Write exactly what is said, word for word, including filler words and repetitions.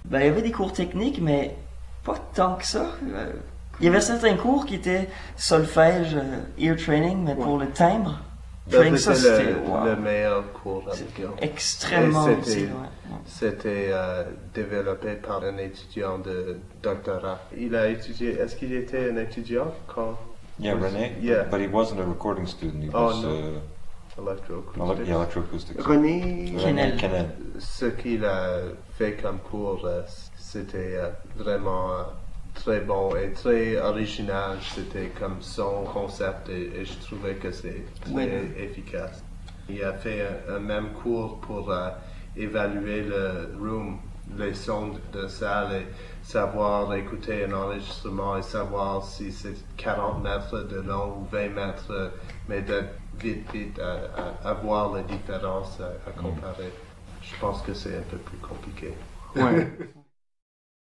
Ben, il y avait des cours techniques, mais pas tant que ça. Euh, il y avait certains cours qui étaient solfège, euh, ear training, mais pour le timbre, training, ça c'était c'était le, wow. le meilleur cours avec eux. Extrêmement Et utile. C'était, Ouais. c'était euh, développé par un étudiant de doctorat. Il a étudié, est-ce qu'il était un étudiant quand? Yeah, René, Yeah. but he wasn't a recording student, he Oh, was no. uh, Electroacoustics. ele- yeah, electroacoustics. René, Kennel. Kennel. ce qu'il a fait comme cours, euh, c'était euh, vraiment euh, très bon et très original. C'était comme son concept et, et je trouvais que c'est très Oui. efficace. Il a fait un, un même cours pour euh, évaluer le room, les sons de salle et savoir écouter un enregistrement et savoir si c'est quarante mètres de long ou vingt mètres, mais de vite, vite à, à, à voir les différences à, à comparer. Je pense que c'est un peu plus compliqué. Ouais.